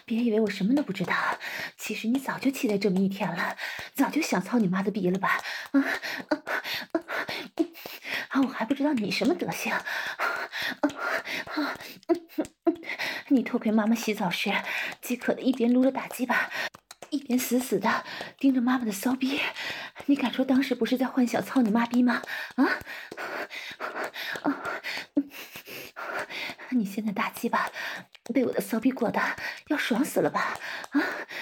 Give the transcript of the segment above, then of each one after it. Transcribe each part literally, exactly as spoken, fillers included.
别以为我什么都不知道，其实你早就期待这么一天了，早就想操你妈的逼了吧？啊啊啊！啊！我还不知道你什么德行。啊啊！你偷窥妈妈洗澡时，饥渴的一边撸着大鸡巴，一边死死的盯着妈妈的骚逼。你敢说当时不是在幻想操你妈逼吗？啊！啊！你现在大鸡巴被我的骚逼裹的要爽死了吧？啊！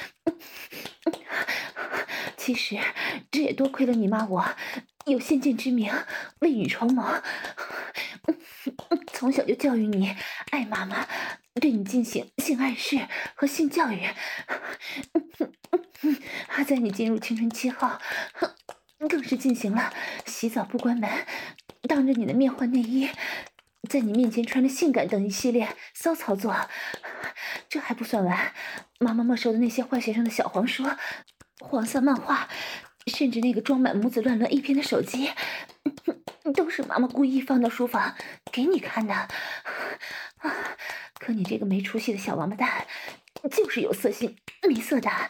其实这也多亏了你妈我有先见之明，未雨绸缪，从小就教育你爱妈妈，对你进行性暗示和性教育。在你进入青春期后，更是进行了洗澡不关门，当着你的面换内衣，在你面前穿着性感等一系列骚操作。这还不算完，妈妈没收的那些坏学生的小黄书、黄色漫画，甚至那个装满母子乱伦 A 片的手机，都是妈妈故意放到书房给你看的。可你这个没出息的小王八蛋，就是有色心没色胆，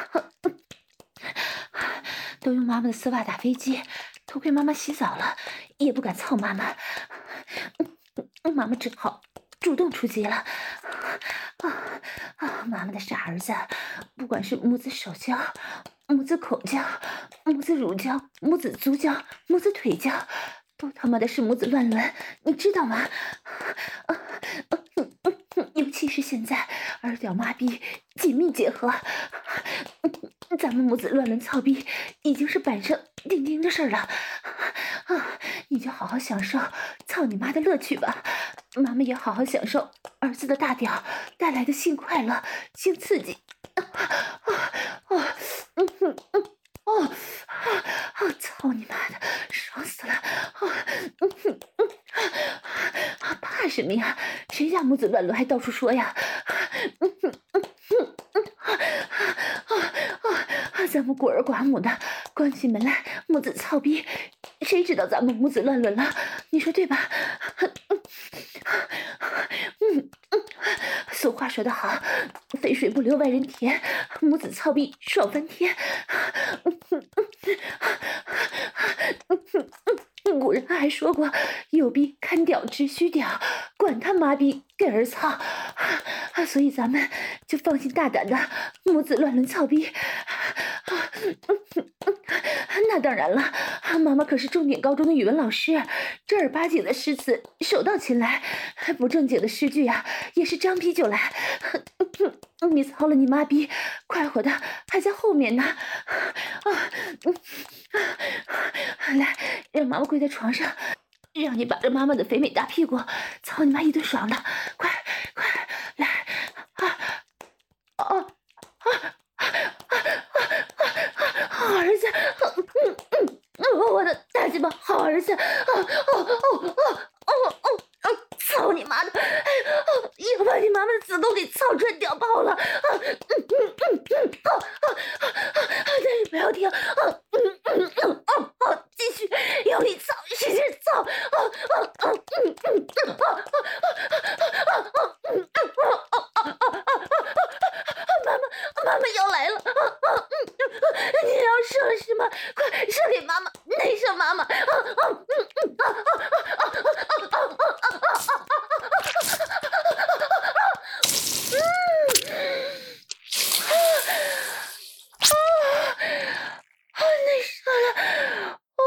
都用妈妈的丝袜打飞机，偷窥妈妈洗澡了，也不敢操妈妈。妈妈只好主动出击了。啊啊！妈妈的傻儿子，不管是母子手交、母子口交、母子乳交、母子足交、母子腿交，都他妈的是母子乱伦，你知道吗？啊啊！尤其是现在儿屌妈逼紧密结合，咱们母子乱伦操逼已经是板上钉钉的事儿了。啊！你就好好享受操你妈的乐趣吧，妈妈也好好享受儿子的大屌带来的性快乐、性刺激。啊啊啊！嗯嗯嗯哦啊！操你妈的，爽死了！啊嗯嗯嗯啊！怕什么呀？谁家母子乱伦还到处说呀？嗯嗯嗯嗯嗯啊啊啊！咱们孤儿寡母的关起门来母子操逼，谁知道咱们母子乱伦了？你说对吧？嗯嗯，俗话说得好，肥水不流外人田，母子操逼爽翻天。古人还说过，有逼看屌直须屌，管他妈逼给儿操。所以咱们就放心大胆的母子乱伦操逼。那当然了，妈妈可是重点高中的语文老师，正儿八经的诗词手到擒来，不正经的诗句啊也是张批就来。你操了你妈逼，快活的还在后面呢。啊，来，让妈妈跪在床上，让你把着妈妈的肥美大屁股操你妈一顿爽的，快快来啊！哦啊啊啊啊！好儿子，嗯嗯嗯，我的大鸡巴好儿子，哦哦哦哦哦哦哦！操你妈的！哎哦，要把你妈妈的子宫给操出来屌爆了！啊嗯嗯嗯嗯，好好好，但是不要停！啊嗯嗯嗯哦哦，继续用力操，使劲操！啊啊啊嗯嗯嗯啊啊啊啊啊嗯嗯啊啊啊啊啊！妈妈妈妈要来了！啊啊嗯嗯，你要射是吗？快射给妈妈，内射妈妈！啊啊嗯嗯啊啊啊啊啊啊啊啊啊啊！啊，内射了！哦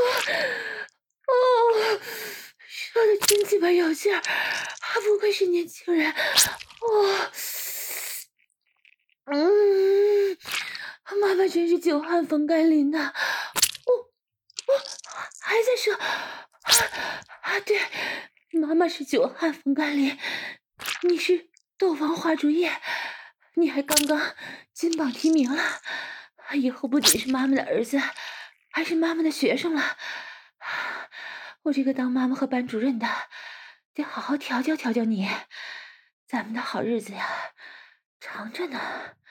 哦，射的真鸡巴有劲儿，不愧是年轻人！哦，嗯，妈妈真是久旱逢甘霖呐！哦哦，还在射！啊啊，对，妈妈是久旱逢甘霖，你是豆王花烛夜，你还刚刚金榜题名了，以后不仅是妈妈的儿子，还是妈妈的学生了。我这个当妈妈和班主任的，得好好调教调教你，咱们的好日子呀，长着呢。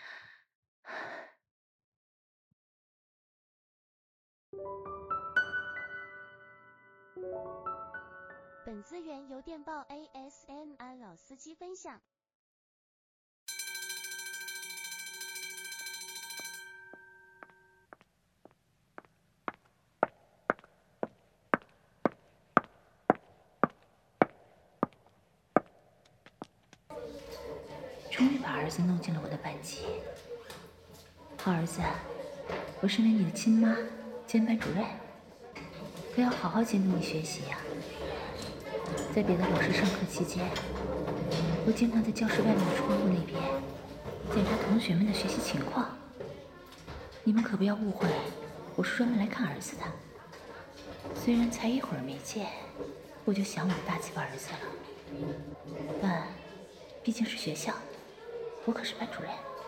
本资源由电报 A S M R 老司机分享。 把儿子弄进了我的班级。好儿子，我身为你的亲妈兼班主任，可要好好监督你学习呀、啊。在别的老师上课期间，我经常在教室外面的窗户那边检查同学们的学习情况。你们可不要误会，我是专门来看儿子的。虽然才一会儿没见，我就想我的大鸡巴儿子了，但毕竟是学校，我可是班主任。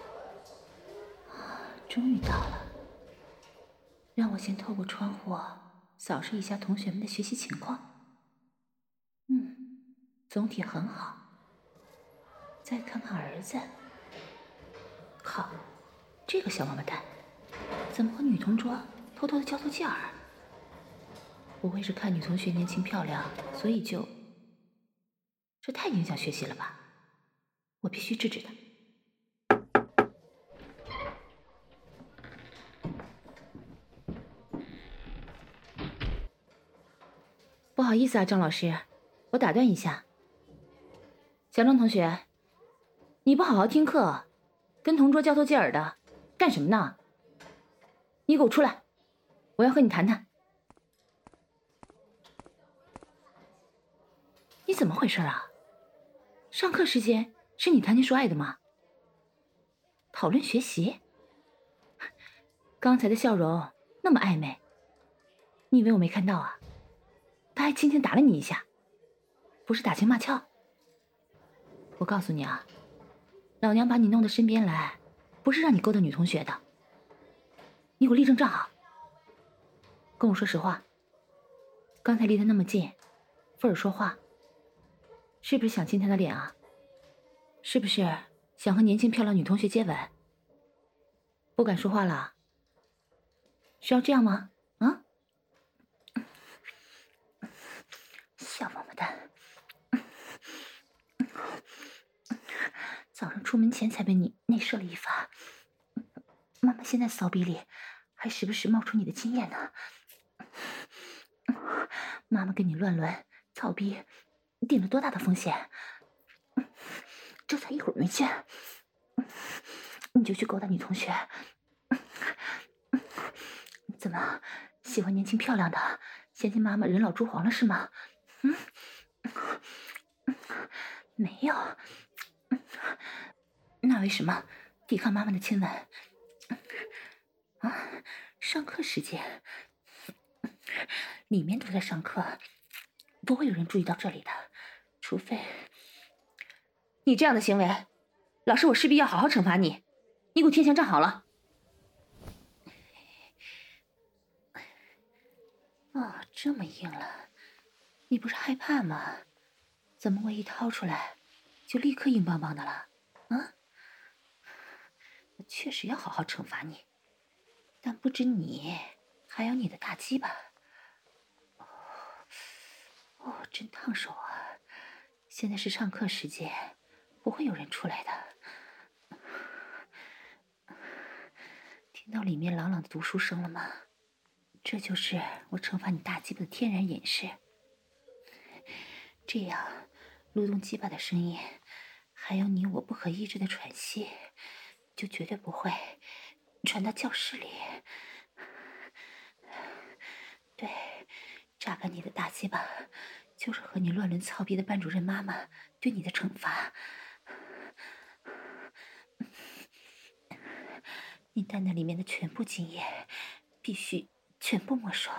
啊，终于到了，让我先透过窗户扫视一下同学们的学习情况。嗯，总体很好。再看看儿子，靠，这个小王八蛋怎么和女同桌偷偷的交头接耳？不会是看女同学年轻漂亮，所以就……这太影响学习了吧？我必须制止他。不好意思啊，张老师，我打断一下。小张同学，你不好好听课，跟同桌交头接耳的，干什么呢？你给我出来，我要和你谈谈。你怎么回事啊？上课时间是你谈情说爱的吗？讨论学习？刚才的笑容那么暧昧，你以为我没看到啊？他还轻轻打了你一下，不是打情骂俏。我告诉你啊，老娘把你弄到身边来，不是让你勾搭女同学的。你给我立正站好，跟我说实话。刚才离得那么近，附耳说话，是不是想亲她的脸啊？是不是想和年轻漂亮女同学接吻？不敢说话了？是要这样吗？啊？小王八蛋！早上出门前才被你内射了一发，妈妈现在骚逼里还时不时冒出你的经验呢。妈妈跟你乱伦操逼，顶了多大的风险？这才一会儿没见，你就去勾搭女同学？怎么喜欢年轻漂亮的，嫌弃妈妈人老珠黄了是吗？嗯，没有。那为什么抵抗妈妈的亲吻？啊，上课时间，里面都在上课，不会有人注意到这里的，除非……你这样的行为，老师我势必要好好惩罚你。你给我贴墙站好了。哦，这么硬了，你不是害怕吗？怎么我一掏出来，就立刻硬邦邦的了？啊？我确实要好好惩罚你，但不止你，还有你的大鸡巴。哦，哦，真烫手啊！现在是上课时间，不会有人出来的。听到里面朗朗的读书声了吗？这就是我惩罚你大鸡巴的天然掩饰。这样，蠕动鸡巴的声音，还有你我不可抑制的喘息，就绝对不会传到教室里。对，榨干你的大鸡巴，就是和你乱伦操逼的班主任妈妈对你的惩罚。你蛋蛋里面的全部精液，必须全部没收。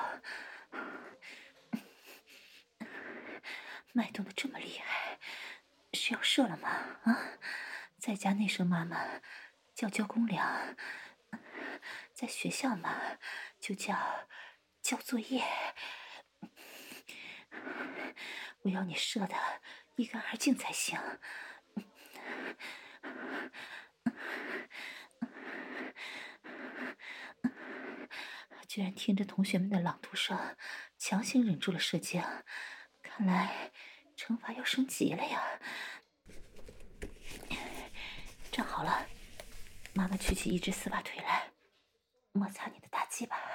脉动的这么厉害，是要射了吗？啊，在家内生妈妈叫交公粮，在学校嘛就叫交作业。我要你射的一干二净才行。居然听着同学们的朗读声，强行忍住了射精，看来惩罚要升级了呀！站好了，妈妈举起一只丝袜腿来，摩擦你的大鸡巴。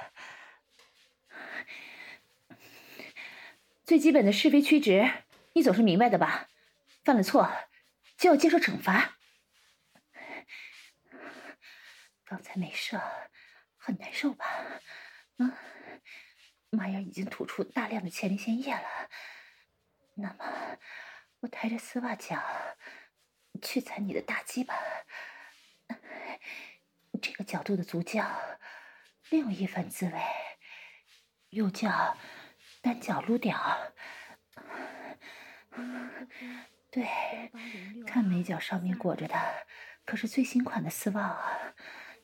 最基本的是非曲直，你总是明白的吧？犯了错就要接受惩罚。 刚才没射，很难受吧？嗯，妈呀，已经吐出大量的前列腺液了。那么，我抬着丝袜脚去踩你的大鸡巴，这个角度的足教另有一番滋味，又叫单脚撸屌。对，看美脚上面裹着的可是最新款的丝袜啊。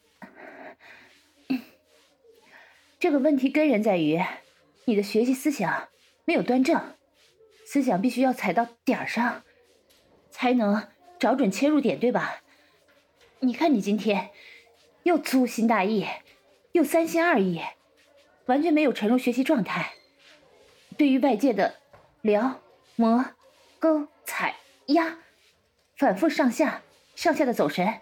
这个问题根源在于你的学习思想没有端正，思想必须要踩到点儿上，才能找准切入点，对吧？你看你今天又粗心大意，又三心二意，完全没有沉入学习状态。对于外界的撩、摸、勾、踩、压，反复上下、上下的走神。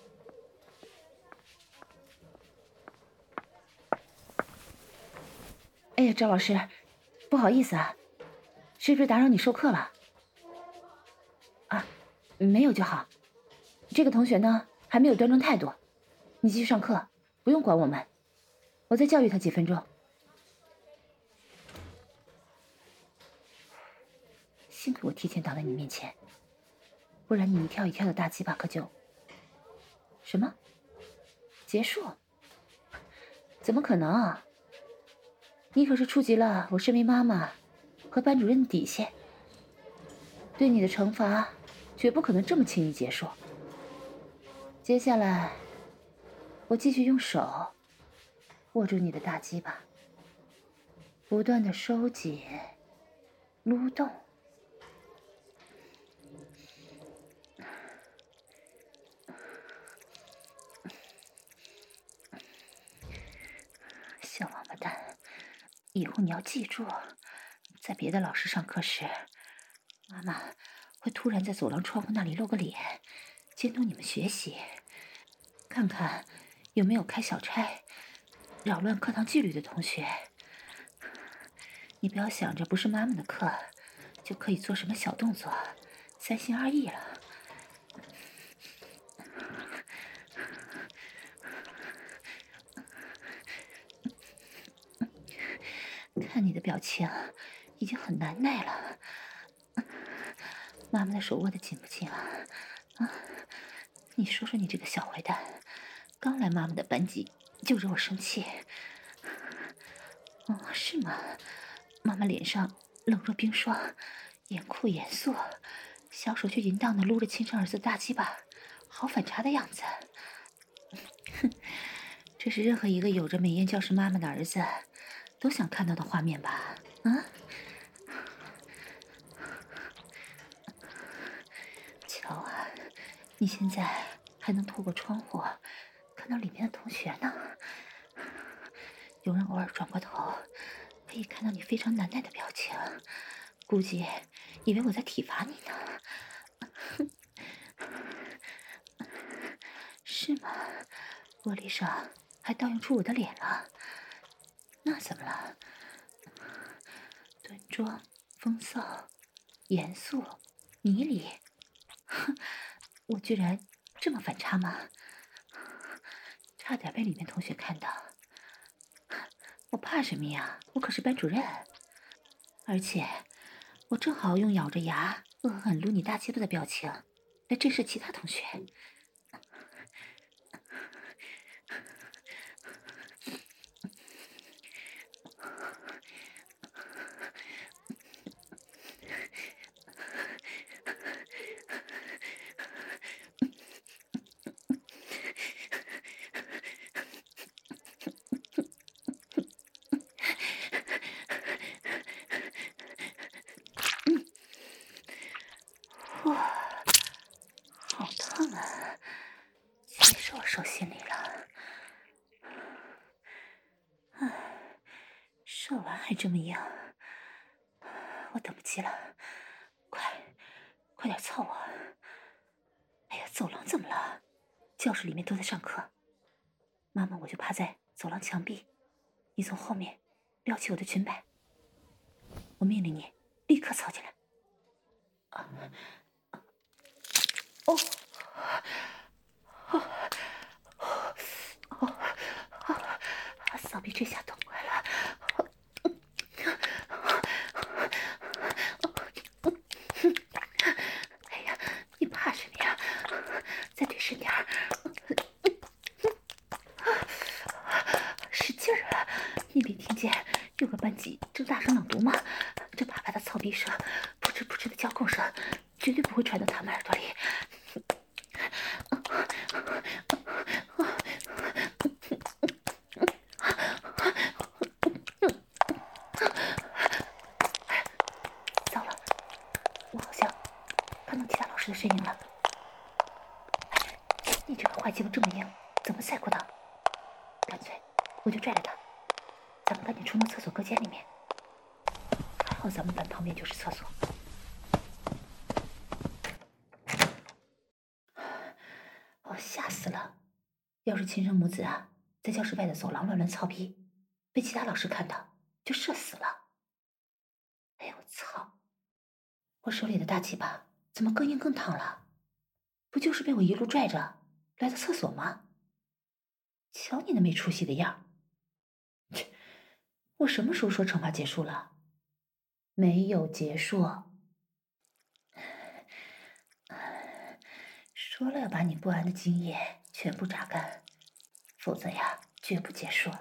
哎呀，赵老师，不好意思啊，是不是打扰你授课了？啊，没有就好。这个同学呢，还没有端正态度，你继续上课，不用管我们，我再教育他几分钟。幸亏我提前挡在你面前，不然你一跳一跳的大鸡巴可就……什么？结束？怎么可能啊？你可是触及了我身为妈妈和班主任的底线，对你的惩罚绝不可能这么轻易结束。接下来，我继续用手握住你的大鸡巴，不断的收紧、撸动。小王八蛋，以后你要记住，在别的老师上课时，妈妈会突然在走廊窗户那里露个脸，监督你们学习，看看有没有开小差、扰乱课堂纪律的同学。你不要想着不是妈妈的课就可以做什么小动作，三心二意了。看你的表情已经很难耐了，妈妈的手握得紧不紧啊？啊，你说说你这个小坏蛋，刚来妈妈的班级就惹我生气。哦，是吗？妈妈脸上冷若冰霜，严酷严肃，小手却淫荡地撸着亲生儿子大鸡巴，好反差的样子。哼，这是任何一个有着美艳教师妈妈的儿子都想看到的画面吧？啊？瞧啊，你现在还能透过窗户看到里面的同学呢。有人偶尔转过头，可以看到你非常难耐的表情，估计以为我在体罚你呢。是吗？玻璃上还倒映出我的脸了，那怎么了？端庄、风骚、严肃、迷离，哼，我居然这么反差吗？差点被里面同学看到。我怕什么呀？我可是班主任，而且我正好用咬着牙恶狠狠撸你大鸡巴的表情来震慑其他同学。哇，好烫啊！其实我手心里了。唉，射完还这么硬，我等不及了，快，快点凑我！哎呀，走廊怎么了？教室里面都在上课，妈妈我就趴在走廊墙壁，你从后面撩起我的裙摆，我命令你立刻凑进来。啊，哦，哦， 再对深点儿，使劲儿啊！你没听见有个班级正大声朗读吗？这啪啪的草皮声，扑哧扑哧的叫供声，绝对不会传到他们耳朵里。糟了，我好像看到其他老师的身影了。你这个坏鸡巴这么硬，怎么赛过的？干脆我就拽着他，咱们赶紧冲到厕所隔间里面。还好咱们班旁边就是厕所。哦，吓死了！要是亲生母子啊，在教室外的走廊乱乱操逼，被其他老师看到，就社死了。哎呦我操！我手里的大鸡巴怎么更硬更烫了？不就是被我一路拽着来到厕所吗？瞧你那没出息的样！切，我什么时候说惩罚结束了？没有结束。说了要把你不安的精液全部榨干，否则呀，绝不结束。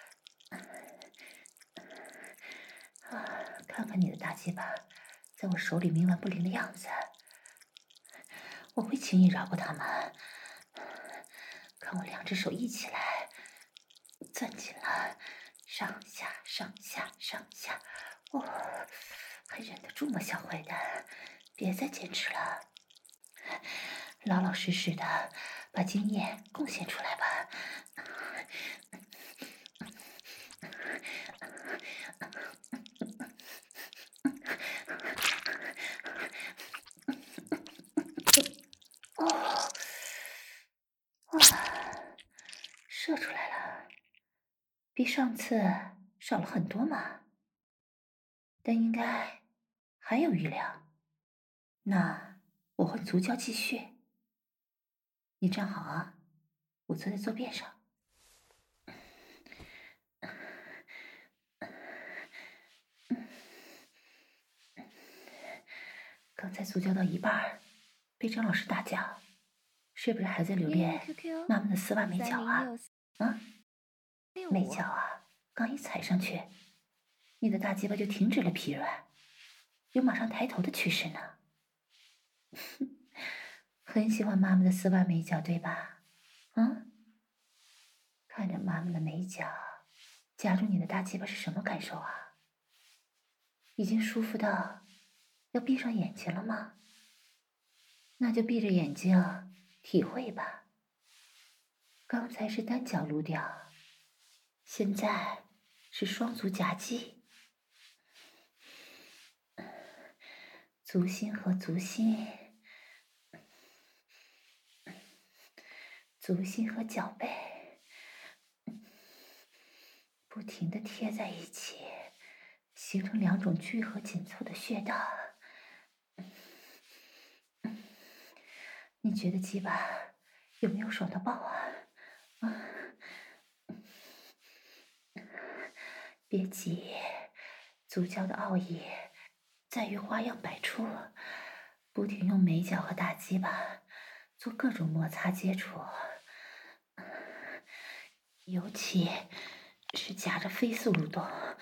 啊，看看你的大鸡巴在我手里冥顽不灵的样子，我会轻易饶过他们。看我两只手一起来，攥紧了，上下上下上下，哦，还忍得住吗，小坏蛋？别再坚持了，老老实实的把经验贡献出来吧。哦，哇，射出来了，比上次少了很多嘛，但应该还有余粮。那我换足胶继续。你站好啊，我坐在坐便上。刚才足胶到一半，被张老师打脚，是不是还在留恋妈妈的丝袜美脚啊？啊，美脚啊，刚一踩上去，你的大鸡巴就停止了疲软，有马上抬头的趋势呢。很喜欢妈妈的丝袜美脚，对吧？嗯，看着妈妈的美脚夹住你的大鸡巴是什么感受啊？已经舒服到要闭上眼睛了吗？那就闭着眼睛体会吧。刚才是单脚撸掉，现在是双足夹击，足心和足心，足心和脚背，不停地贴在一起，形成两种聚合紧凑的穴道。你觉得鸡巴有没有爽到爆啊？啊，别急，足胶的奥义在于花样百出，不停用美脚和大鸡巴做各种摩擦接触，尤其是夹着飞速蠕动。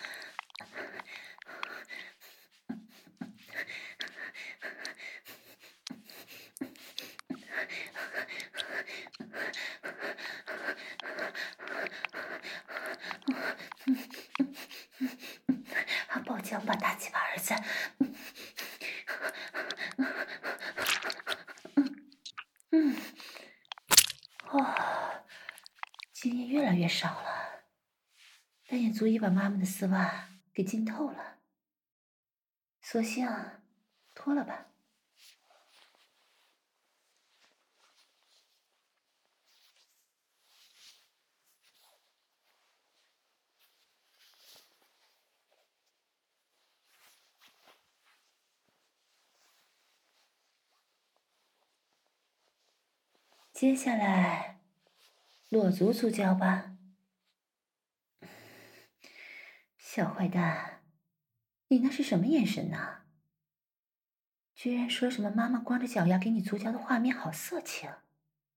爆浆吧，大鸡巴儿子！嗯，哦，经验越来越少了，但也足以把妈妈的丝袜给浸透了。索性脱了吧。接下来裸足足胶吧。小坏蛋，你那是什么眼神呐？居然说什么妈妈光着脚丫给你足胶的画面好色情，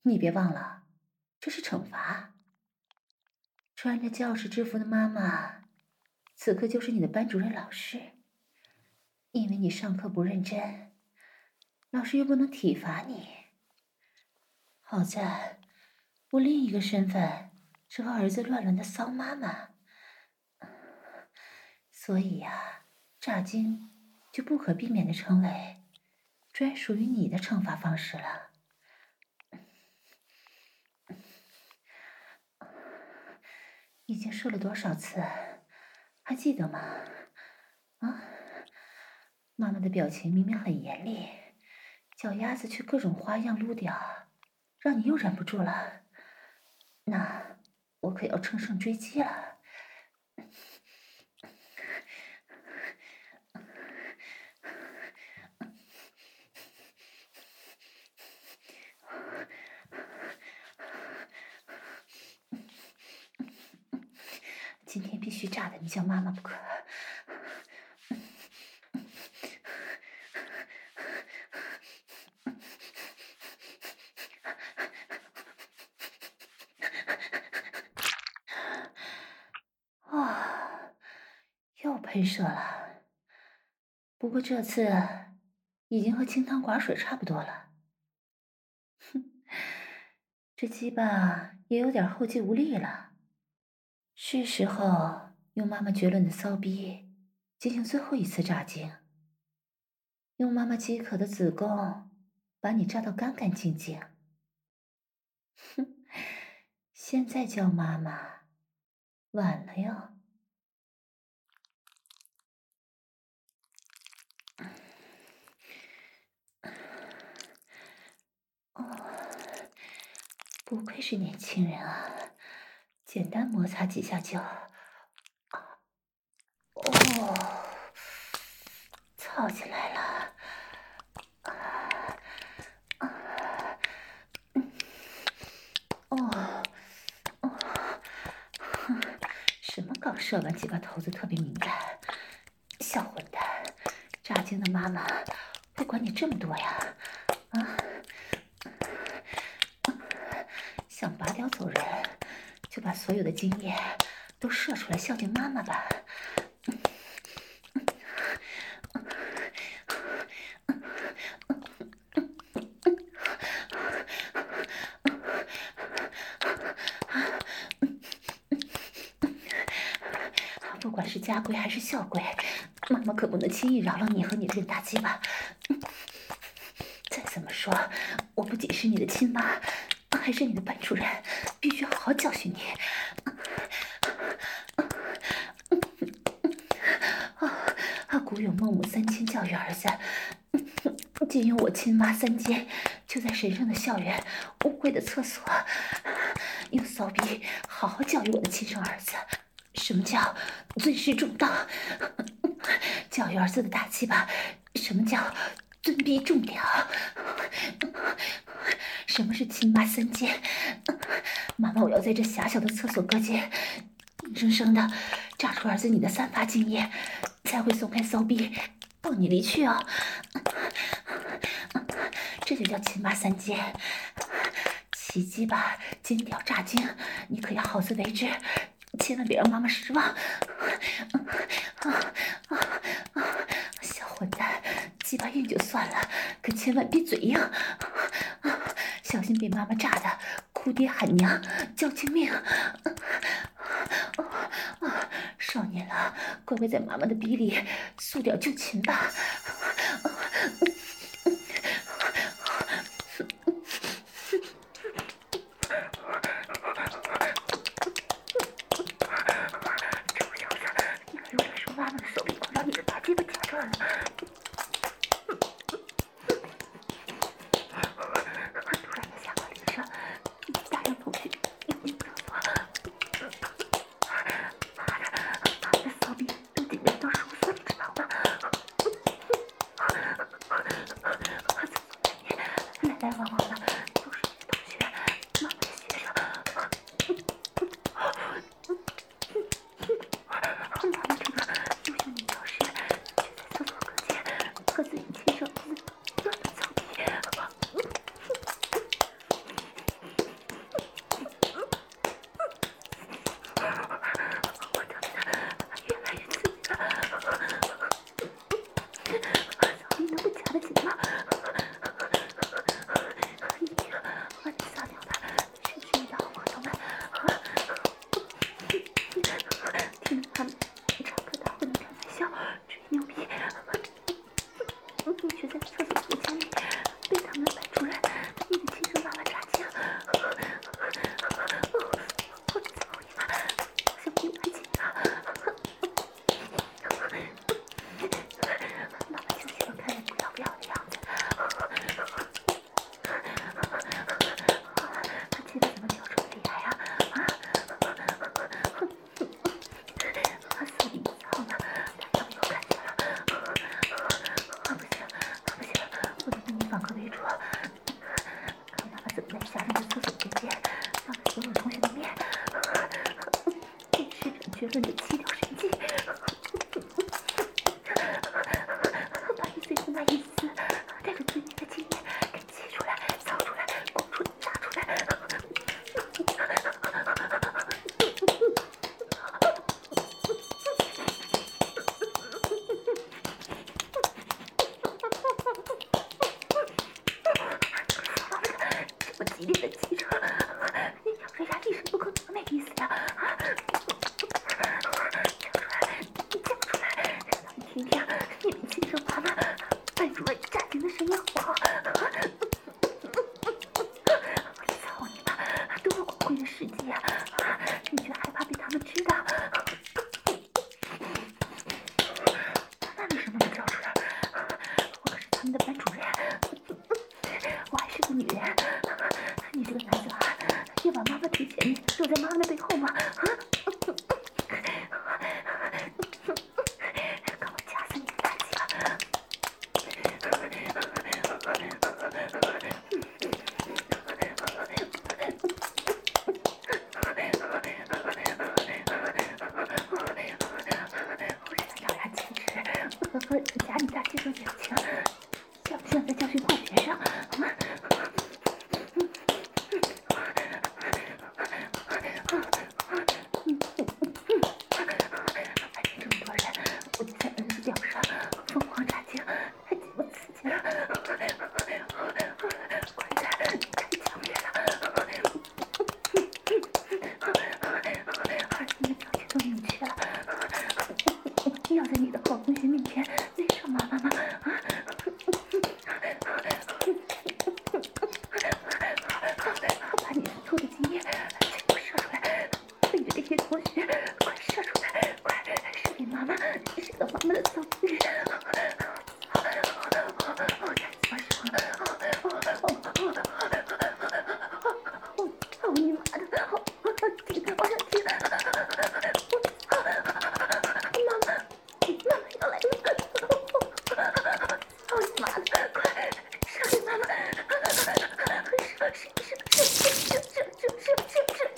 你别忘了，这是惩罚。穿着教师制服的妈妈，此刻就是你的班主任老师。因为你上课不认真，老师又不能体罚你。好在，我另一个身份是和儿子乱伦的骚妈妈，所以呀，炸精就不可避免地成为专属于你的惩罚方式了。已经射了多少次，还记得吗？啊，妈妈的表情明明很严厉，脚丫子却各种花样撸掉，让你又忍不住了。那我可要乘胜追击了。今天必须炸得你叫妈妈不可。啊，又喷射了。不过这次已经和清汤寡水差不多了。哼，这鸡巴也有点后继无力了。是时候用妈妈绝伦的骚逼进行最后一次炸精，用妈妈饥渴的子宫把你炸到干干净净。哼，现在叫妈妈，晚了哟。哦，不愧是年轻人啊，简单摩擦几下就……哦，操起来了！啊啊，嗯，哦哦，什么刚射完鸡巴头子特别敏感？小混蛋，炸精的妈妈会管你这么多呀？啊！想拔掉走人，就把所有的精液都射出来孝敬妈妈吧。不管是家规还是校规，妈妈可不能轻易饶了你和你这大鸡巴。再怎么说，我不仅是你的亲妈，还是你的班主任，必须好好教训你。啊，古有孟母三迁教育儿子，今有我亲妈三监，就在神圣的校园、污秽的厕所，用骚逼好好教育我的亲生儿子。什么叫尊师重道？教育儿子的大鸡巴，什么叫尊逼重良？什么是亲妈三监？妈妈，我要在这狭小的厕所隔间，硬生生的炸出儿子你的三发精液，才会松开骚逼，放你离去哦。这就叫亲妈三监。奇鸡巴金屌炸精，你可要好自为之，千万别让妈妈失望。小混蛋，鸡巴硬就算了，可千万别嘴硬，小心被妈妈炸的哭爹喊娘叫救命。少年郎，乖乖在妈妈的逼里速点就擒吧。来来往往的都是你的同学，妈妈的学生。妈妈这个优秀女教师，却在厕所隔间和自己亲生儿子乱伦操逼。 你的亲生妈妈炸酱，我操你妈！小屁完紧啊！妈妈就喜欢看你不要不要的样子。这个怎么叫这么厉害啊？啊！死你操呢！他要不要看见了？啊不行，不行，我得跟你反客为主。看妈妈怎么在下人的厕所间间，当着所有同学的面，对师长绝伦的七条神技，把你最后那一丝带着尊严的经验给挤出来、造出来、拱出来、炸出来。这么激烈的挤着，你咬着牙一声不吭怎么没意思呀？啊！讲出来，你讲出来，让他们听听你们亲生妈妈班主任炸经的声音好不好？我操你妈！多么光辉的事迹呀！你却害怕被他们知道？那为什么不叫出来？我可是他们的班主任，我还是个女人。你这个男子汉，要把妈妈推前面，躲在妈妈的背后吗？啊！看我夹死你的胆气了！我是咬牙切齿，呵呵，夹你大这种表情，像不像在教训坏学生？啊！这么多人，我就在儿子脚上疯狂炸经，太寂寞刺激了！快点，太强烈了！儿子的表情都扭曲了，要在你的好同学面前内射妈妈吗？啊！把你所有的经验全部射出来，背着这些同学，快射出来，快射给妈妈，射到妈妈的骚逼里！我太喜欢射了！我操你妈的！我听，我想听！妈妈，妈妈要来了！操你妈的！快射给妈妈！射射射射射射射射射射！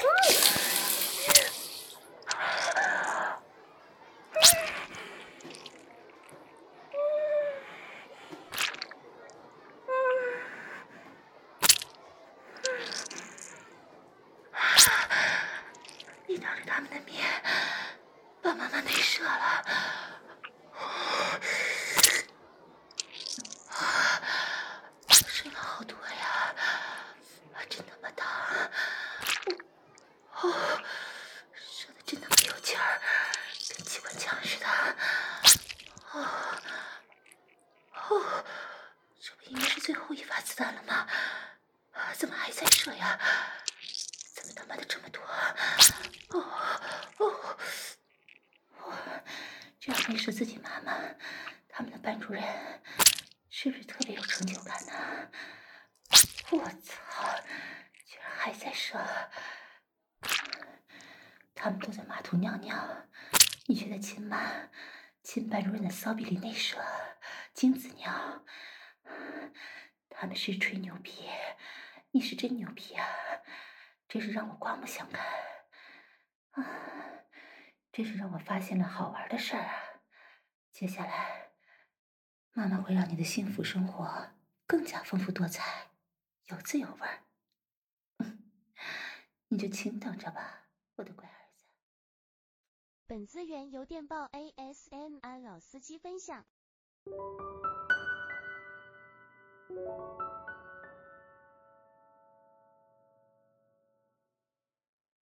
你当着他们的面把妈妈内射了，射了好多呀，真他妈疼！哦，射的真他妈有劲儿，跟机关枪似的。哦哦，这不应该是最后一发子弹了吗？怎么还在射呀？怎么他妈的这么多？哦哦哦！这样没射自己妈妈，他们的班主任是不是特别有成就感呢？我操！居然还在射！他们都在马桶尿尿，你却在亲妈、亲班主任的骚逼里内射精子尿。他们是吹牛逼，你是真牛逼啊！真是让我刮目相看啊！真是让我发现了好玩的事儿啊！接下来，妈妈会让你的幸福生活更加丰富多彩，有滋有味儿。你就请等着吧，我的乖儿子。 本资源由电报 A S M R 老司机分享。